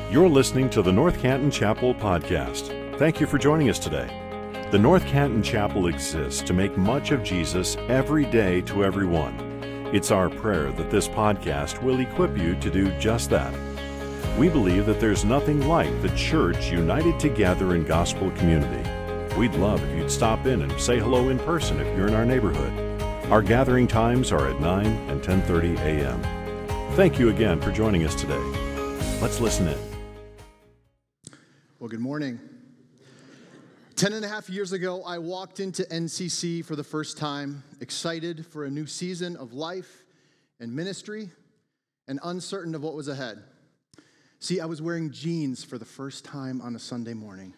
You're listening to the North Canton Chapel podcast. Thank you for joining us today. The North Canton Chapel exists to make much of Jesus every day to everyone. It's our prayer that this podcast will equip you to do just that. We believe that there's nothing like the church united together in gospel community. We'd love if you'd stop in and say hello in person if you're in our neighborhood. Our gathering times are at 9 and 10:30 a.m. Thank you again for joining us today. Let's listen in. Well, good morning. 10 and a half years ago, I walked into NCC for the first time, excited for a new season of life and ministry, and uncertain of what was ahead. See, I was wearing jeans for the first time on a Sunday morning.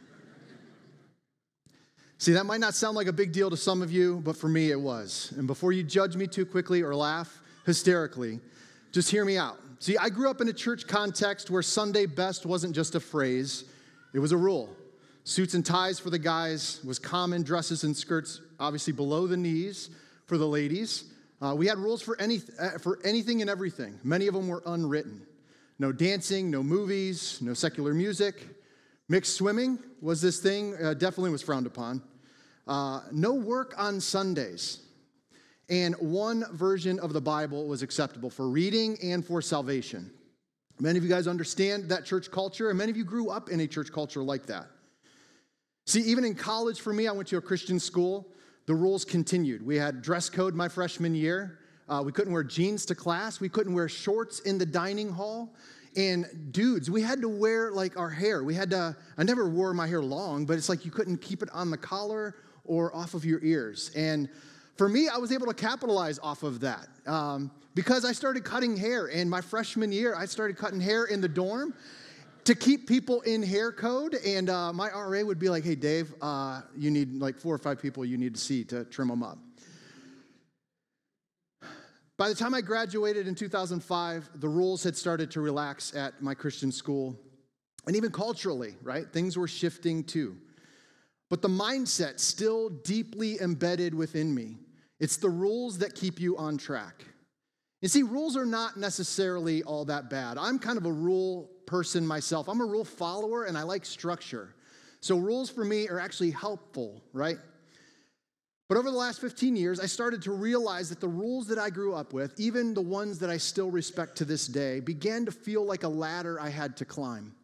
See, that might not sound like a big deal to some of you, but for me it was. And before you judge me too quickly or laugh hysterically, just hear me out. See, I grew up in a church context where Sunday best wasn't just a phrase, it was a rule. Suits and ties for the guys was common, dresses and skirts obviously below the knees for the ladies. We had rules for anything and everything. Many of them were unwritten. No dancing, no movies, no secular music. Mixed swimming was this thing, definitely was frowned upon. No work on Sundays. And one version of the Bible was acceptable for reading and for salvation. Many of you guys understand that church culture, and many of you grew up in a church culture like that. See, even in college for me, I went to a Christian school. The rules continued. We had dress code my freshman year. We couldn't wear jeans to class. We couldn't wear shorts in the dining hall. And dudes, we had to wear like our hair. I never wore my hair long, but it's like you couldn't keep it on the collar or off of your ears. And for me, I was able to capitalize off of that because I started cutting hair. And my freshman year, I started cutting hair in the dorm to keep people in hair code. And my RA would be like, hey, Dave, you need like 4 or 5 people you need to see to trim them up. By the time I graduated in 2005, the rules had started to relax at my Christian school. And even culturally, right? Things were shifting too. But the mindset still deeply embedded within me. It's the rules that keep you on track. You see, rules are not necessarily all that bad. I'm kind of a rule person myself. I'm a rule follower, and I like structure. So rules for me are actually helpful, right? But over the last 15 years, I started to realize that the rules that I grew up with, even the ones that I still respect to this day, began to feel like a ladder I had to climb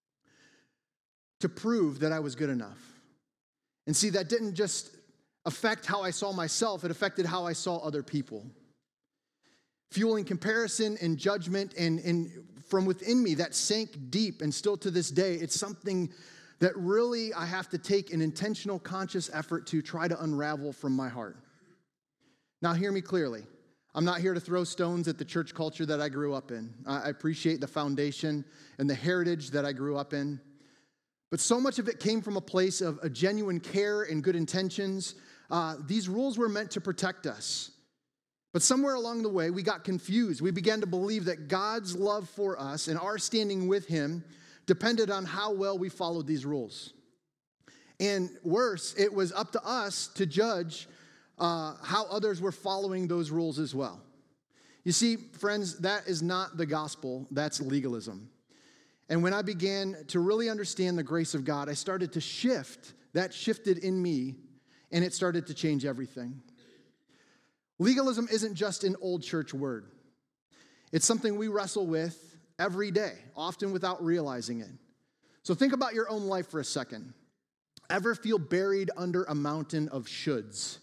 to prove that I was good enough. And see, that didn't just affect how I saw myself, it affected how I saw other people. Fueling comparison and judgment, and from within me, that sank deep, and still to this day, it's something that really I have to take an intentional, conscious effort to try to unravel from my heart. Now, hear me clearly. I'm not here to throw stones at the church culture that I grew up in. I appreciate the foundation and the heritage that I grew up in. But so much of it came from a place of a genuine care and good intentions. These rules were meant to protect us. But somewhere along the way, we got confused. We began to believe that God's love for us and our standing with Him depended on how well we followed these rules. And worse, it was up to us to judge how others were following those rules as well. You see, friends, that is not the gospel. That's legalism. And when I began to really understand the grace of God, I started to shift. That shifted in me, and it started to change everything. Legalism isn't just an old church word. It's something we wrestle with every day, often without realizing it. So think about your own life for a second. Ever feel buried under a mountain of shoulds?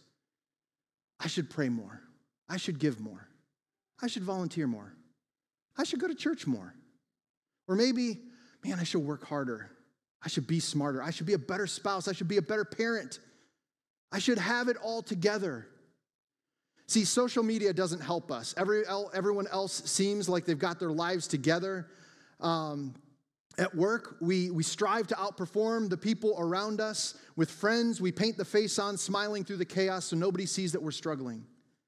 I should pray more. I should give more. I should volunteer more. I should go to church more. Or maybe, man, I should work harder. I should be smarter. I should be a better spouse. I should be a better parent. I should have it all together. See, social media doesn't help us. Everyone else seems like they've got their lives together. At work, we strive to outperform the people around us. With friends, we paint the face on, smiling through the chaos so nobody sees that we're struggling.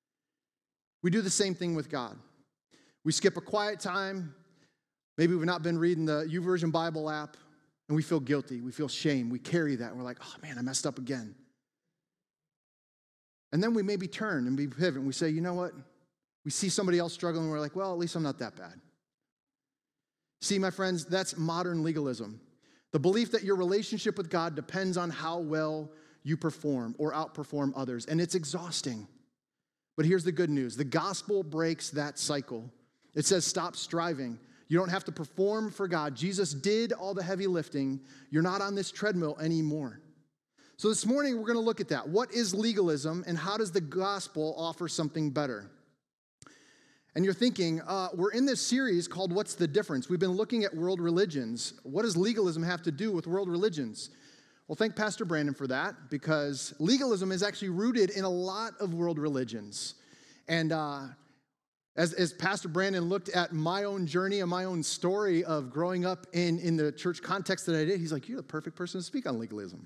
We do the same thing with God. We skip a quiet time. Maybe we've not been reading the YouVersion Bible app, and we feel guilty. We feel shame. We carry that, and we're like, oh, man, I messed up again. And then we maybe turn and we pivot, and we say, you know what? We see somebody else struggling, and we're like, well, at least I'm not that bad. See, my friends, that's modern legalism. The belief that your relationship with God depends on how well you perform or outperform others, and it's exhausting. But here's the good news. The gospel breaks that cycle. It says stop striving. You don't have to perform for God. Jesus did all the heavy lifting. You're not on this treadmill anymore. So this morning, we're going to look at that. What is legalism, and how does the gospel offer something better? And you're thinking, we're in this series called What's the Difference? We've been looking at world religions. What does legalism have to do with world religions? Well, thank Pastor Brandon for that, because legalism is actually rooted in a lot of world religions. And as Pastor Brandon looked at my own journey and my own story of growing up in the church context that I did, he's like, you're the perfect person to speak on legalism.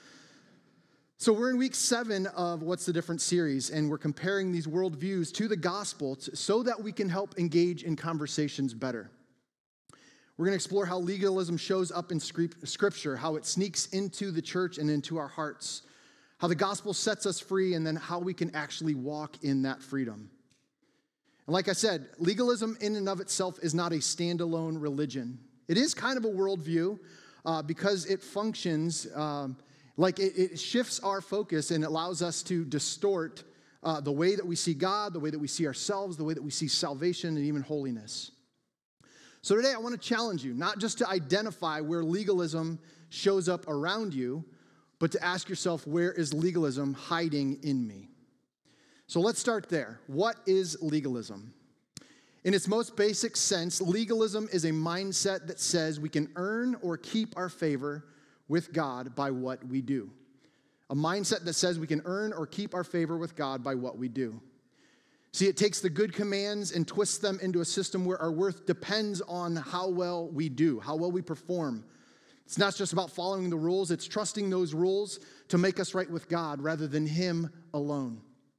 So we're in week 7 of What's the Difference series, and we're comparing these worldviews to the gospel so that we can help engage in conversations better. We're going to explore how legalism shows up in Scripture, how it sneaks into the church and into our hearts, how the gospel sets us free, and then how we can actually walk in that freedom. And like I said, legalism in and of itself is not a standalone religion. It is kind of a worldview because it functions like it shifts our focus and allows us to distort the way that we see God, the way that we see ourselves, the way that we see salvation and even holiness. So today I want to challenge you, not just to identify where legalism shows up around you, but to ask yourself, where is legalism hiding in me? So let's start there. What is legalism? In its most basic sense, legalism is a mindset that says we can earn or keep our favor with God by what we do. A mindset that says we can earn or keep our favor with God by what we do. See, it takes the good commands and twists them into a system where our worth depends on how well we do, how well we perform. It's not just about following the rules, it's trusting those rules to make us right with God rather than Him alone.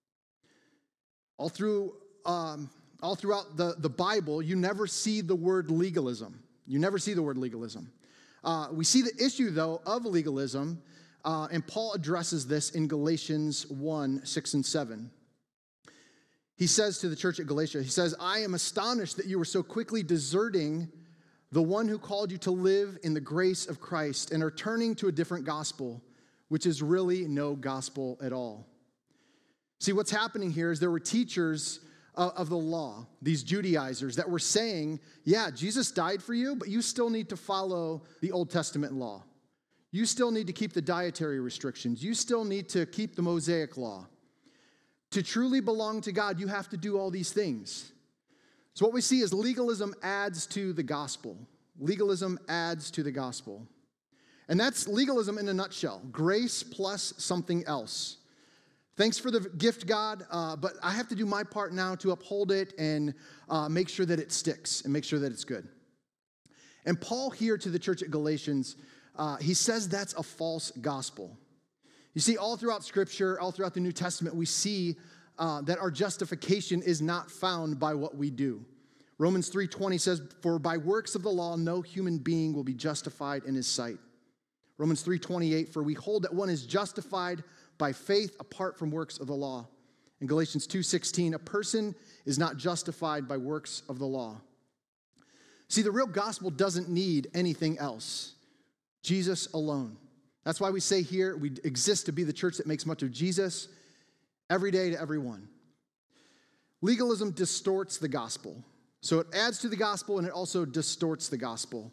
All throughout the Bible, you never see the word legalism. You never see the word legalism. We see the issue, though, of legalism, and Paul addresses this in Galatians 1, 6 and 7. He says to the church at Galatia, he says, I am astonished that you were so quickly deserting the one who called you to live in the grace of Christ and are turning to a different gospel, which is really no gospel at all. See, what's happening here is there were teachers of the law, these Judaizers, that were saying, yeah, Jesus died for you, but you still need to follow the Old Testament law. You still need to keep the dietary restrictions. You still need to keep the Mosaic law. To truly belong to God, you have to do all these things. So what we see is legalism adds to the gospel. Legalism adds to the gospel. And that's legalism in a nutshell. Grace plus something else. Thanks for the gift, God, but I have to do my part now to uphold it and make sure that it sticks and make sure that it's good. And Paul here to the church at Galatians, he says that's a false gospel. You see, all throughout Scripture, all throughout the New Testament, we see that our justification is not found by what we do. Romans 3:20 says, for by works of the law, no human being will be justified in his sight. Romans 3:28, for we hold that one is justified by faith apart from works of the law. In Galatians 2:16, a person is not justified by works of the law. See, the real gospel doesn't need anything else. Jesus alone. That's why we say here we exist to be the church that makes much of Jesus every day to everyone. Legalism distorts the gospel. So it adds to the gospel and it also distorts the gospel.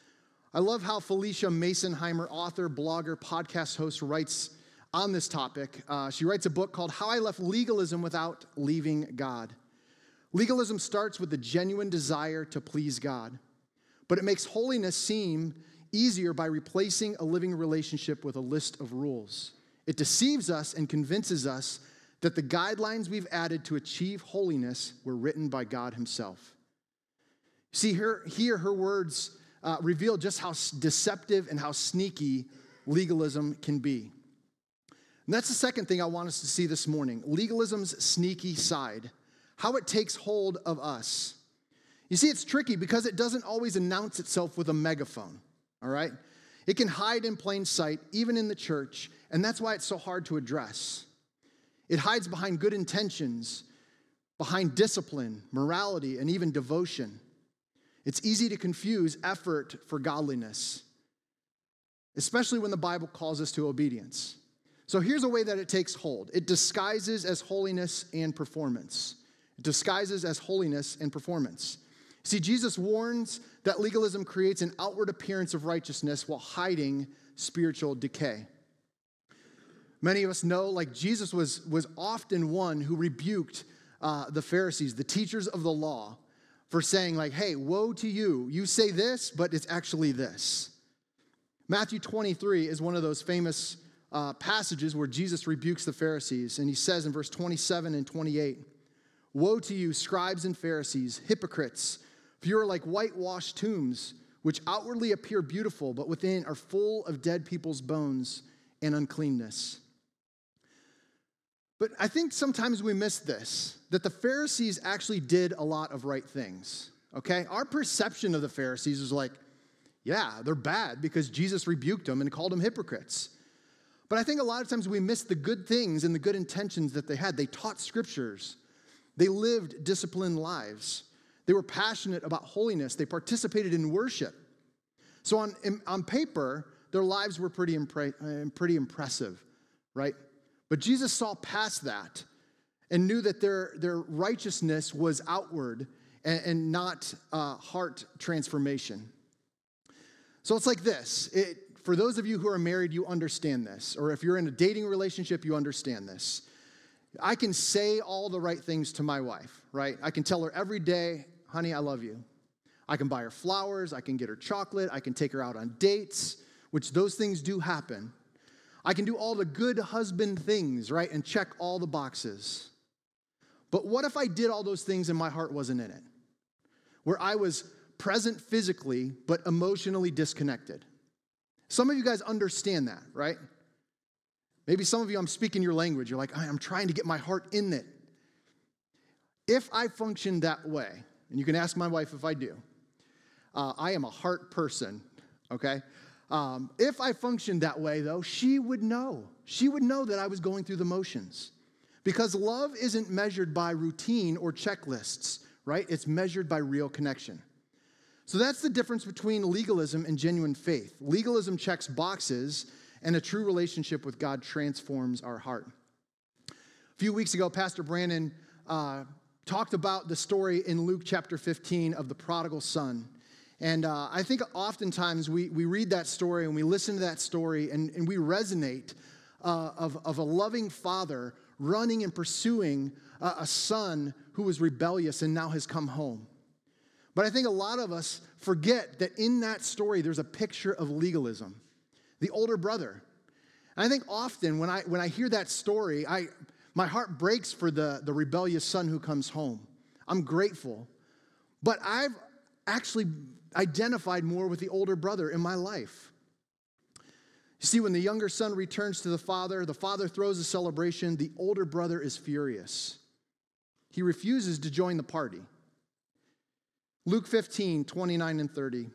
I love how Felicia Masonheimer, author, blogger, podcast host, writes on this topic. She writes a book called How I Left Legalism Without Leaving God. Legalism starts with the genuine desire to please God, but it makes holiness seem easier by replacing a living relationship with a list of rules. It deceives us and convinces us that the guidelines we've added to achieve holiness were written by God Himself. See, here her words reveal just how deceptive and how sneaky legalism can be. And that's the second thing I want us to see this morning, legalism's sneaky side, how it takes hold of us. You see, it's tricky because it doesn't always announce itself with a megaphone. All right? It can hide in plain sight, even in the church, and that's why it's so hard to address. It hides behind good intentions, behind discipline, morality, and even devotion. It's easy to confuse effort for godliness, especially when the Bible calls us to obedience. So here's a way that it takes hold. It disguises as holiness and performance. It disguises as holiness and performance. See, Jesus warns that legalism creates an outward appearance of righteousness while hiding spiritual decay. Many of us know, like Jesus was often one who rebuked the Pharisees, the teachers of the law, for saying like, hey, woe to you. You say this, but it's actually this. Matthew 23 is one of those famous passages where Jesus rebukes the Pharisees. And he says in verse 27 and 28, woe to you, scribes and Pharisees, hypocrites, for you are like whitewashed tombs, which outwardly appear beautiful, but within are full of dead people's bones and uncleanness. But I think sometimes we miss this, that the Pharisees actually did a lot of right things, okay? Our perception of the Pharisees is like, yeah, they're bad because Jesus rebuked them and called them hypocrites. But I think a lot of times we miss the good things and the good intentions that they had. They taught scriptures. They lived disciplined lives. They were passionate about holiness. They participated in worship. So on paper, their lives were pretty impressive, right? But Jesus saw past that and knew that their righteousness was outward and not heart transformation. So it's like this. For those of you who are married, you understand this. Or if you're in a dating relationship, you understand this. I can say all the right things to my wife, right? I can tell her every day, honey, I love you. I can buy her flowers. I can get her chocolate. I can take her out on dates, which those things do happen. I can do all the good husband things, right, and check all the boxes. But what if I did all those things and my heart wasn't in it? Where I was present physically, but emotionally disconnected. Some of you guys understand that, right? Maybe some of you, I'm speaking your language. You're like, I'm trying to get my heart in it. If I function that way, and you can ask my wife if I do, I am a heart person, okay? If I functioned that way, though, she would know. She would know that I was going through the motions. Because love isn't measured by routine or checklists, right? It's measured by real connection. So that's the difference between legalism and genuine faith. Legalism checks boxes, and a true relationship with God transforms our heart. A few weeks ago, Pastor Brandon talked about the story in Luke chapter 15 of the prodigal son. And I think oftentimes we read that story and we listen to that story and we resonate of a loving father running and pursuing a son who was rebellious and now has come home. But I think a lot of us forget that in that story there's a picture of legalism, the older brother. And I think often when I hear that story, my heart breaks for the rebellious son who comes home. I'm grateful. But I've actually identified more with the older brother in my life. You see, when the younger son returns to the father throws a celebration, the older brother is furious. He refuses to join the party. Luke 15, 29 and 30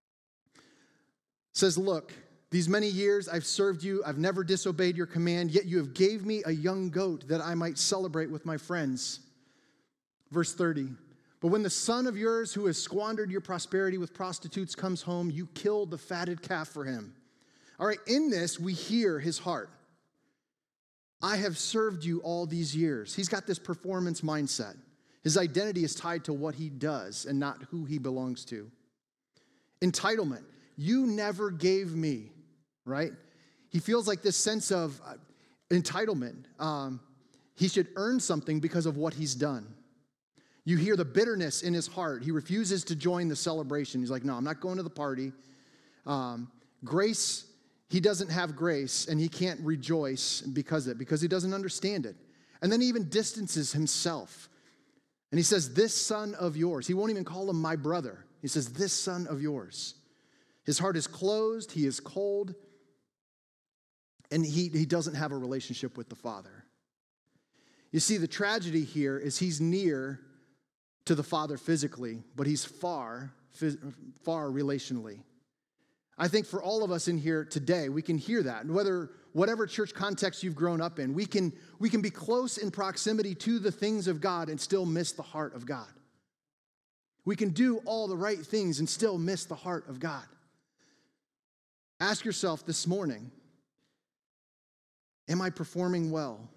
says, look, these many years I've served you, I've never disobeyed your command, yet you have gave me a young goat that I might celebrate with my friends. Verse 30, but when the son of yours who has squandered your prosperity with prostitutes comes home, you killed the fatted calf for him. All right, in this we hear his heart. I have served you all these years. He's got this performance mindset. His identity is tied to what he does and not who he belongs to. Entitlement. You never gave me, right? He feels like this sense of entitlement. He should earn something because of what he's done. You hear the bitterness in his heart. He refuses to join the celebration. He's like, no, I'm not going to the party. Grace, he doesn't have grace, and he can't rejoice because he doesn't understand it. And then he even distances himself. And he says, this son of yours. He won't even call him my brother. He says, this son of yours. His heart is closed. He is cold. And he doesn't have a relationship with the Father. You see, the tragedy here is he's near to the Father physically, but he's far relationally. I think for all of us in here today, we can hear that. Whatever church context you've grown up in, we can be close in proximity to the things of God and still miss the heart of God. We can do all the right things and still miss the heart of God. Ask yourself this morning, am I performing well?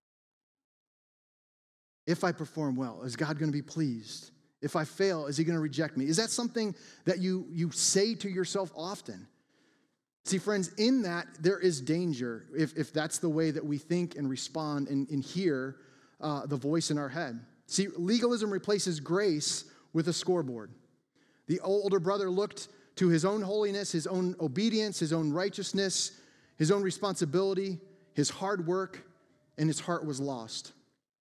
If I perform well, is God going to be pleased? If I fail, is he going to reject me? Is that something that you say to yourself often? See, friends, in that there is danger if that's the way that we think and respond and hear the voice in our head. See, legalism replaces grace with a scoreboard. The older brother looked to his own holiness, his own obedience, his own righteousness, his own responsibility, his hard work, and his heart was lost.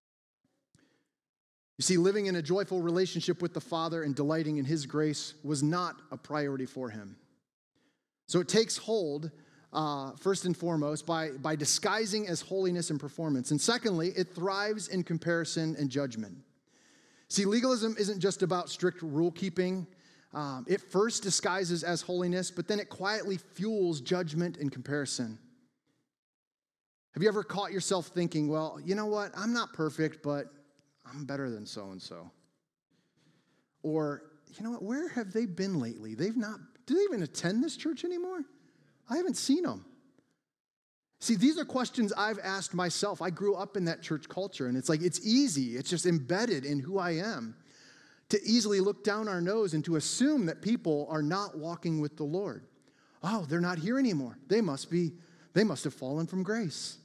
You see, living in a joyful relationship with the Father and delighting in his grace was not a priority for him. So it takes hold, first and foremost, by disguising as holiness and performance. And secondly, it thrives in comparison and judgment. See, legalism isn't just about strict rule keeping. It first disguises as holiness, but then it quietly fuels judgment and comparison. Have you ever caught yourself thinking, well, you know what? I'm not perfect, but I'm better than so-and-so. Or, you know what? Where have they been lately? Do they even attend this church anymore? I haven't seen them. See, these are questions I've asked myself. I grew up in that church culture, and it's like, it's easy. It's just embedded in who I am to easily look down our nose and to assume that people are not walking with the Lord. Oh, they're not here anymore. They must have fallen from grace.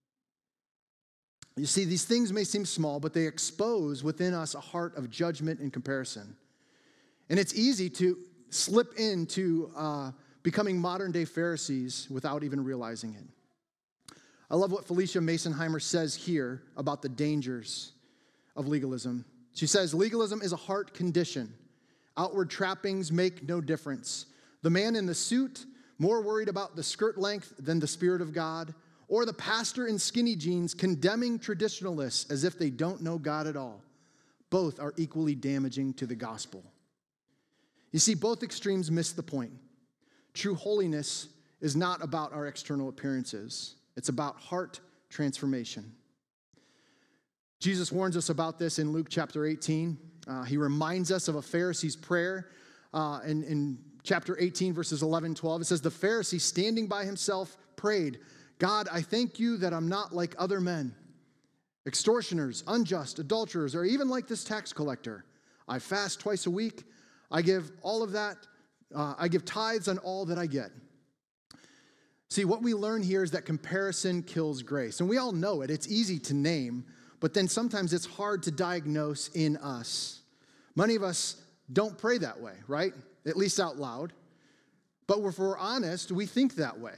You see, these things may seem small, but they expose within us a heart of judgment and comparison. And it's easy to slip into becoming modern-day Pharisees without even realizing it. I love what Felicia Masonheimer says here about the dangers of legalism. She says, legalism is a heart condition. Outward trappings make no difference. The man in the suit, more worried about the skirt length than the Spirit of God, or the pastor in skinny jeans condemning traditionalists as if they don't know God at all. Both are equally damaging to the gospel. You see, both extremes miss the point. True holiness is not about our external appearances. It's about heart transformation. Jesus warns us about this in Luke chapter 18. He reminds us of a Pharisee's prayer in chapter 18, verses 11, 12. It says, the Pharisee standing by himself prayed, God, I thank you that I'm not like other men, extortioners, unjust, adulterers, or even like this tax collector. I fast twice a week. I give all of that. I give tithes on all that I get. See, what we learn here is that comparison kills grace. And we all know it. It's easy to name, but then sometimes it's hard to diagnose in us. Many of us don't pray that way, right? At least out loud. But if we're honest, we think that way.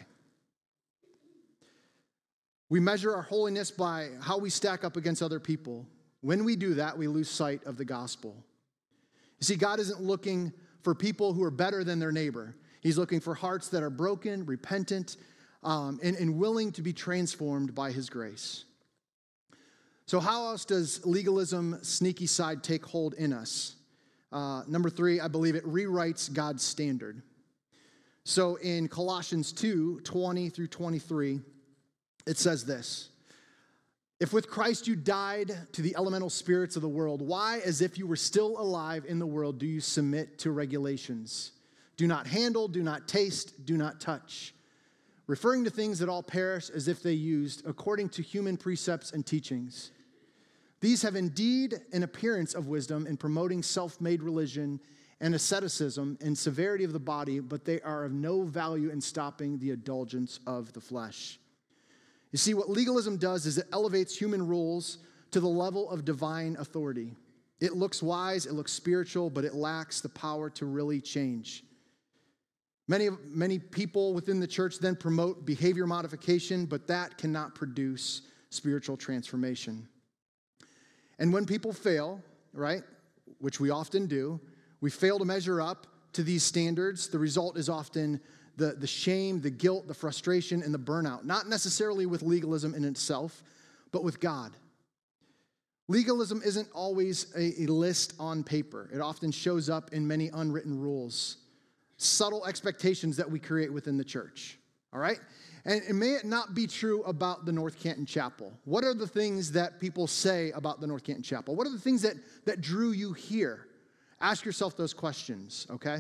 We measure our holiness by how we stack up against other people. When we do that, we lose sight of the gospel. You see, God isn't looking for people who are better than their neighbor. He's looking for hearts that are broken, repentant, and willing to be transformed by his grace. So how else does legalism's sneaky side take hold in us? Number 3, I believe it rewrites God's standard. So in Colossians 2, 20 through 23, it says this, if with Christ you died to the elemental spirits of the world, why, as if you were still alive in the world, do you submit to regulations? Do not handle, do not taste, do not touch, referring to things that all perish as if they used according to human precepts and teachings. These have indeed an appearance of wisdom in promoting self-made religion and asceticism and severity of the body, but they are of no value in stopping the indulgence of the flesh. You see, what legalism does is it elevates human rules to the level of divine authority. It looks wise, it looks spiritual, but it lacks the power to really change. Many people within the church then promote behavior modification, but that cannot produce spiritual transformation. And when people fail, right, which we often do, we fail to measure up to these standards, the result is often the shame, the guilt, the frustration, and the burnout, not necessarily with legalism in itself, but with God. Legalism isn't always a list on paper. It often shows up in many unwritten rules, subtle expectations that we create within the church, all right? And may it not be true about the North Canton Chapel. What are the things that people say about the North Canton Chapel? What are the things that drew you here? Ask yourself those questions, okay?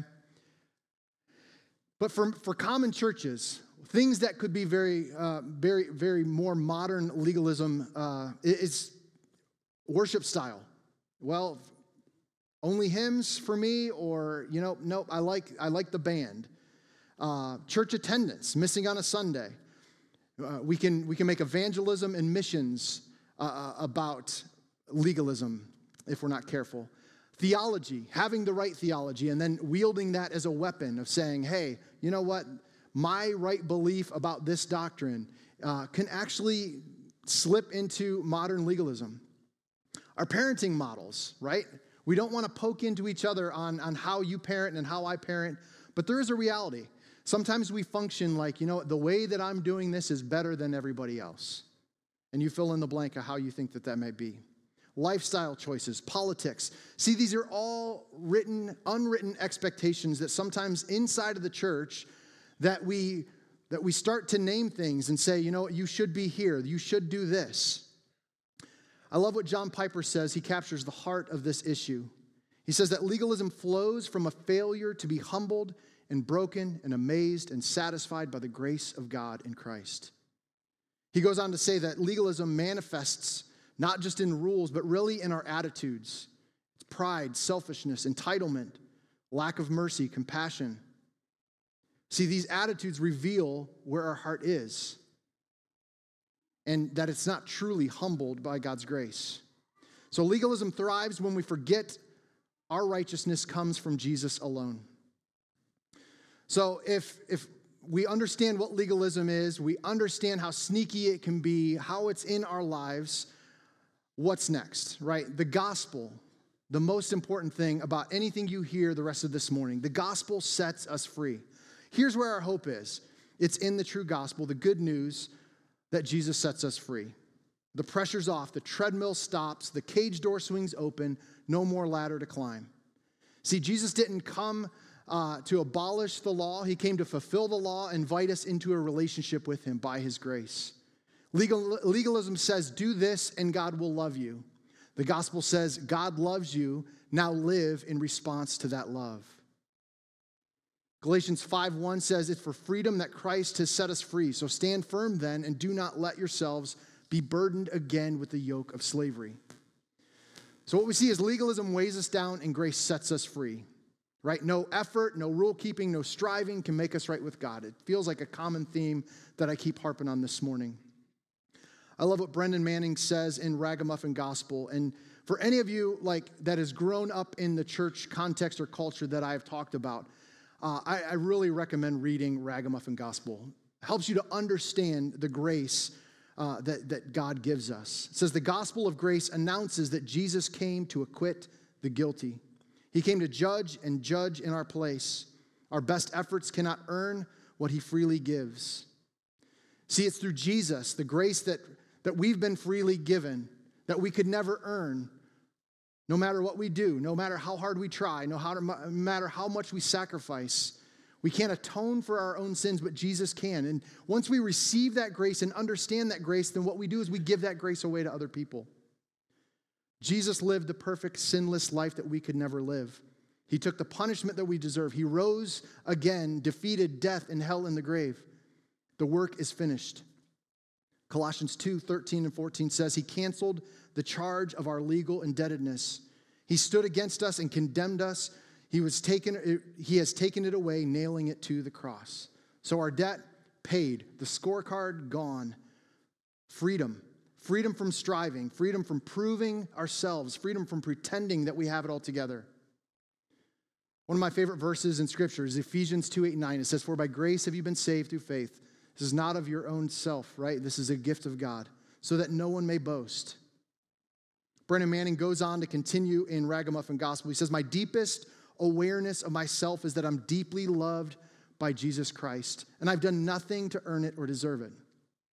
But for common churches, things that could be very more modern legalism is worship style. Well, only hymns for me, or, nope, I like the band. Church attendance, missing on a Sunday. We can make evangelism and missions about legalism if we're not careful. Theology, having the right theology, and then wielding that as a weapon of saying, hey, you know what? My right belief about this doctrine can actually slip into modern legalism. Our parenting models, right? We don't want to poke into each other on how you parent and how I parent, but there is a reality. Sometimes we function like, the way that I'm doing this is better than everybody else. And you fill in the blank of how you think that may be. Lifestyle choices, politics. See, these are all unwritten expectations that sometimes inside of the church that we start to name things and say, you should be here, you should do this. I love what John Piper says. He captures the heart of this issue. He says that legalism flows from a failure to be humbled and broken and amazed and satisfied by the grace of God in Christ. He goes on to say that legalism manifests not just in rules, but really in our attitudes. It's pride, selfishness, entitlement, lack of mercy, compassion. See, these attitudes reveal where our heart is and that it's not truly humbled by God's grace. So legalism thrives when we forget our righteousness comes from Jesus alone. So if we understand what legalism is, we understand how sneaky it can be, how it's in our lives, what's next, right? The gospel, the most important thing about anything you hear the rest of this morning. The gospel sets us free. Here's where our hope is. It's in the true gospel, the good news that Jesus sets us free. The pressure's off, the treadmill stops, the cage door swings open, no more ladder to climb. See, Jesus didn't come to abolish the law. He came to fulfill the law, invite us into a relationship with him by his grace. Legalism says, do this and God will love you. The gospel says, God loves you, now live in response to that love. Galatians 5:1 says, it's for freedom that Christ has set us free. So stand firm then and do not let yourselves be burdened again with the yoke of slavery. So what we see is legalism weighs us down and grace sets us free. Right? No effort, no rule keeping, no striving can make us right with God. It feels like a common theme that I keep harping on this morning. I love what Brendan Manning says in Ragamuffin Gospel. And for any of you that has grown up in the church context or culture that I've talked about, I really recommend reading Ragamuffin Gospel. It helps you to understand the grace that God gives us. It says the gospel of grace announces that Jesus came to acquit the guilty. He came to judge and judge in our place. Our best efforts cannot earn what he freely gives. See, it's through Jesus, the grace that we've been freely given, that we could never earn, no matter what we do, no matter how hard we try, no matter how much we sacrifice. We can't atone for our own sins, but Jesus can. And once we receive that grace and understand that grace, then what we do is we give that grace away to other people. Jesus lived the perfect, sinless life that we could never live. He took the punishment that we deserve. He rose again, defeated death and hell in the grave. The work is finished. Colossians 2:13 and 14 says, he canceled the charge of our legal indebtedness. He stood against us and condemned us. He has taken it away, nailing it to the cross. So our debt paid, the scorecard gone. Freedom from striving, freedom from proving ourselves, freedom from pretending that we have it all together. One of my favorite verses in Scripture is Ephesians 2:8-9. It says, for by grace have you been saved through faith. This is not of your own self, right? This is a gift of God, so that no one may boast. Brendan Manning goes on to continue in Ragamuffin Gospel. He says, my deepest awareness of myself is that I'm deeply loved by Jesus Christ, and I've done nothing to earn it or deserve it.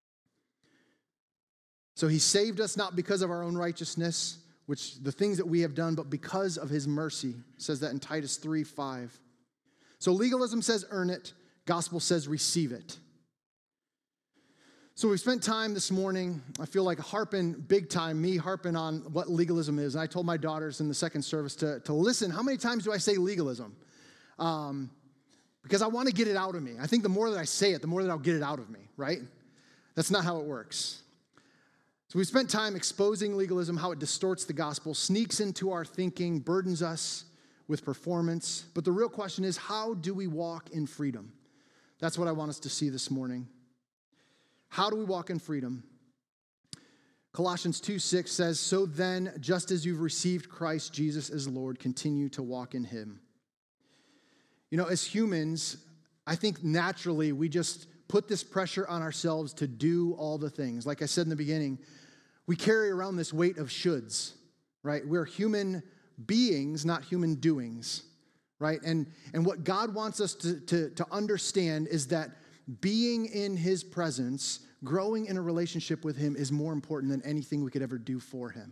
So he saved us not because of our own righteousness, which the things that we have done, but because of his mercy. It says that in Titus 3:5. So legalism says earn it. Gospel says receive it. So we spent time this morning, I feel like harping on what legalism is. And I told my daughters in the second service to listen. How many times do I say legalism? Because I want to get it out of me. I think the more that I say it, the more that I'll get it out of me, right? That's not how it works. So we spent time exposing legalism, how it distorts the gospel, sneaks into our thinking, burdens us with performance. But the real question is, how do we walk in freedom? That's what I want us to see this morning. How do we walk in freedom? Colossians 2:6 says, "So then, just as you've received Christ Jesus as Lord, continue to walk in him." You know, as humans, I think naturally we just put this pressure on ourselves to do all the things. Like I said in the beginning, we carry around this weight of shoulds, right? We're human beings, not human doings, right? And what God wants us to understand is that being in his presence, growing in a relationship with him is more important than anything we could ever do for him.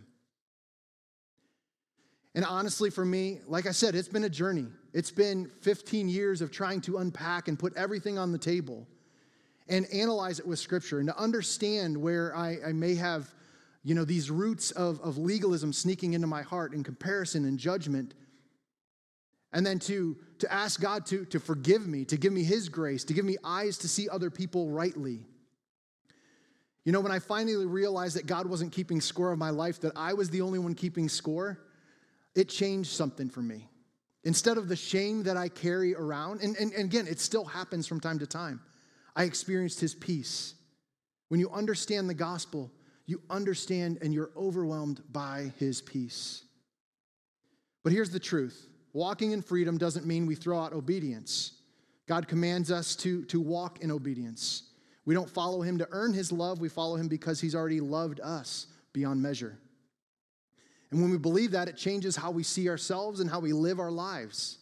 And honestly, for me, like I said, it's been a journey. It's been 15 years of trying to unpack and put everything on the table and analyze it with Scripture and to understand where I may have, these roots of legalism sneaking into my heart and comparison and judgment. And then to ask God to forgive me, to give me his grace, to give me eyes to see other people rightly. When I finally realized that God wasn't keeping score of my life, that I was the only one keeping score, it changed something for me. Instead of the shame that I carry around, and again, it still happens from time to time, I experienced his peace. When you understand the gospel, you understand and you're overwhelmed by his peace. But here's the truth. Walking in freedom doesn't mean we throw out obedience. God commands us to walk in obedience. We don't follow him to earn his love. We follow him because he's already loved us beyond measure. And when we believe that, it changes how we see ourselves and how we live our lives.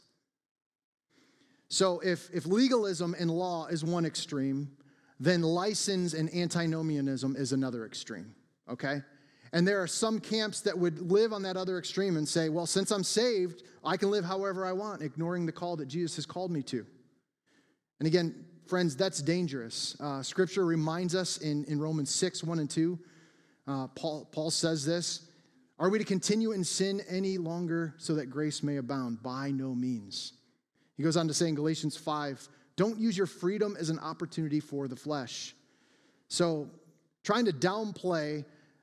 So if legalism and law is one extreme, then license and antinomianism is another extreme, okay? And there are some camps that would live on that other extreme and say, well, since I'm saved, I can live however I want, ignoring the call that Jesus has called me to. And again, friends, that's dangerous. Scripture reminds us in Romans 6:1-2, Paul says this, "Are we to continue in sin any longer so that grace may abound? By no means." He goes on to say in Galatians 5, "Don't use your freedom as an opportunity for the flesh." So trying to downplay,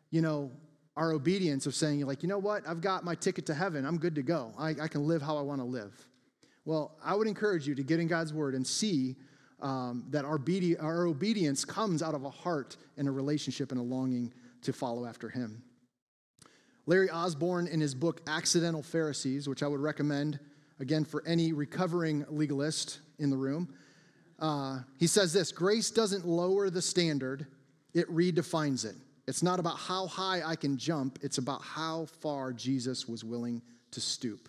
our obedience of saying, you know what? I've got my ticket to heaven. I'm good to go. I can live how I want to live. Well, I would encourage you to get in God's word and see that our obedience comes out of a heart and a relationship and a longing to follow after him. Larry Osborne, in his book, Accidental Pharisees, which I would recommend, again, for any recovering legalist in the room, he says this: grace doesn't lower the standard, it redefines it. It's not about how high I can jump, it's about how far Jesus was willing to stoop.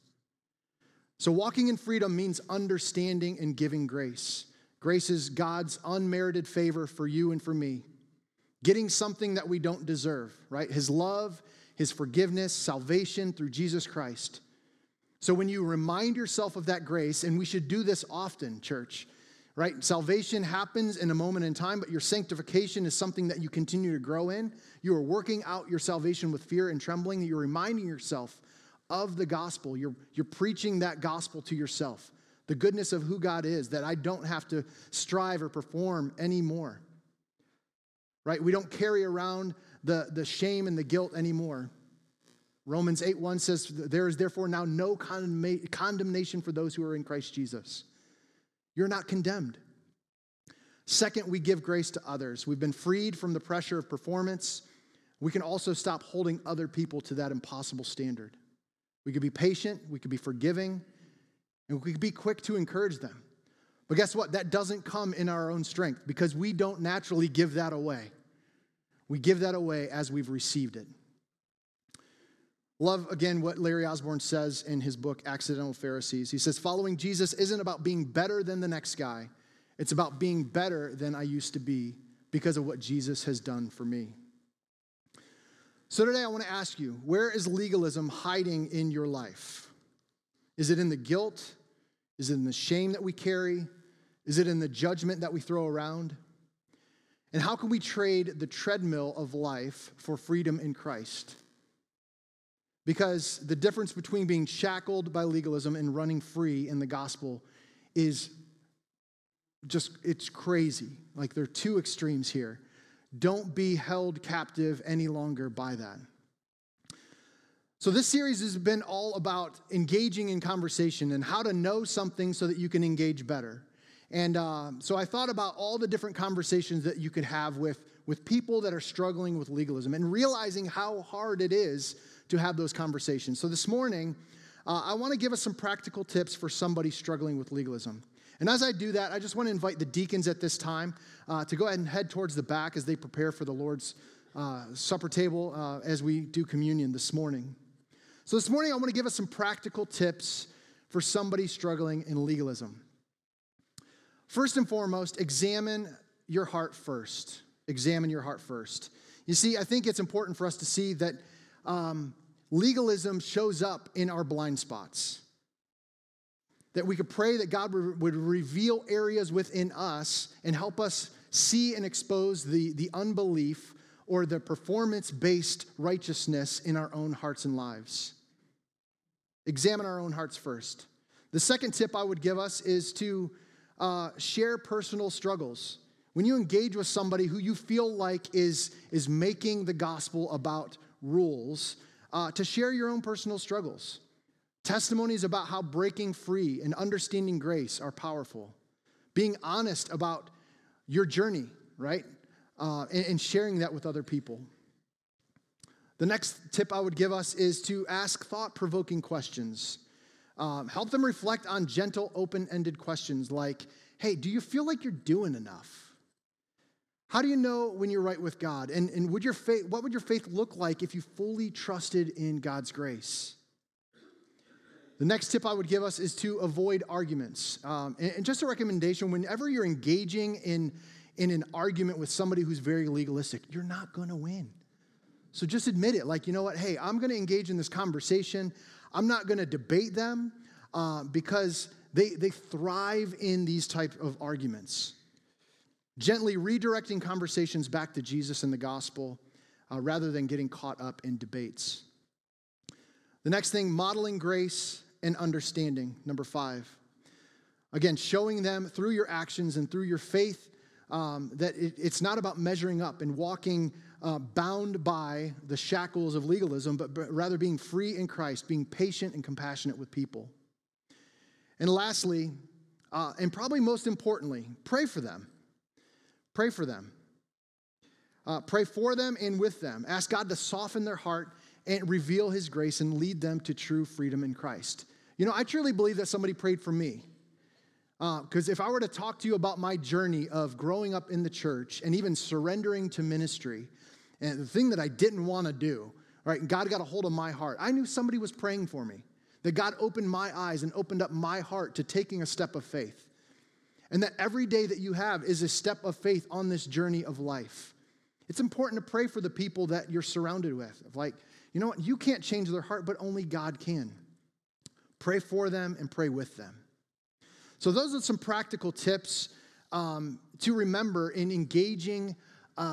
So walking in freedom means understanding and giving grace. Grace is God's unmerited favor for you and for me. Getting something that we don't deserve, right? His love, his forgiveness, salvation through Jesus Christ. So when you remind yourself of that grace, and we should do this often, church, right? Salvation happens in a moment in time, but your sanctification is something that you continue to grow in. You are working out your salvation with fear and trembling. You're reminding yourself of the gospel. You're preaching that gospel to yourself. The goodness of who God is, that I don't have to strive or perform anymore. Right? We don't carry around the shame and the guilt anymore. Romans 8:1 says, "There is therefore now no condemnation for those who are in Christ Jesus." You're not condemned. Second, we give grace to others. We've been freed from the pressure of performance. We can also stop holding other people to that impossible standard. We could be patient, we could be forgiving, and we could be quick to encourage them. But guess what? That doesn't come in our own strength because we don't naturally give that away. We give that away as we've received it. Love, again, what Larry Osborne says in his book, Accidental Pharisees. He says, following Jesus isn't about being better than the next guy. It's about being better than I used to be because of what Jesus has done for me. So today I want to ask you, where is legalism hiding in your life? Is it in the guilt? Is it in the shame that we carry? Is it in the judgment that we throw around? And how can we trade the treadmill of life for freedom in Christ? Because the difference between being shackled by legalism and running free in the gospel is it's crazy. Like, there are two extremes here. Don't be held captive any longer by that. So this series has been all about engaging in conversation and how to know something so that you can engage better. And so I thought about all the different conversations that you could have with people that are struggling with legalism and realizing how hard it is to have those conversations. So this morning, I want to give us some practical tips for somebody struggling with legalism. And as I do that, I just want to invite the deacons at this time to go ahead and head towards the back as they prepare for the Lord's supper table as we do communion this morning. So this morning, I want to give us some practical tips for somebody struggling in legalism. First and foremost, examine your heart first. Examine your heart first. You see, I think it's important for us to see that legalism shows up in our blind spots. That we could pray that God would reveal areas within us and help us see and expose the unbelief or the performance-based righteousness in our own hearts and lives. Examine our own hearts first. The second tip I would give us is to share personal struggles. When you engage with somebody who you feel like is making the gospel about rules, to share your own personal struggles. Testimonies about how breaking free and understanding grace are powerful. Being honest about your journey, right? And sharing that with other people. The next tip I would give us is to ask thought-provoking questions. Help them reflect on gentle, open-ended questions like, hey, do you feel like you're doing enough? How do you know when you're right with God? And what would your faith look like if you fully trusted in God's grace? The next tip I would give us is to avoid arguments. And just a recommendation, whenever you're engaging in an argument with somebody who's very legalistic, you're not going to win. So just admit it. Like, you know what? Hey, I'm going to engage in this conversation. I'm not going to debate them because they thrive in these types of arguments. Gently redirecting conversations back to Jesus and the gospel rather than getting caught up in debates. The next thing, modeling grace and understanding, number 5. Again, showing them through your actions and through your faith that it's not about measuring up and walking bound by the shackles of legalism, but rather being free in Christ, being patient and compassionate with people. And lastly, and probably most importantly, pray for them. Pray for them. Pray for them and with them. Ask God to soften their heart and reveal his grace and lead them to true freedom in Christ. You know, I truly believe that somebody prayed for me. Because if I were to talk to you about my journey of growing up in the church and even surrendering to ministry, and the thing that I didn't want to do, right, and God got a hold of my heart, I knew somebody was praying for me, that God opened my eyes and opened up my heart to taking a step of faith. And that every day that you have is a step of faith on this journey of life. It's important to pray for the people that you're surrounded with. Like, you know what? You can't change their heart, but only God can. Pray for them and pray with them. So those are some practical tips to remember in engaging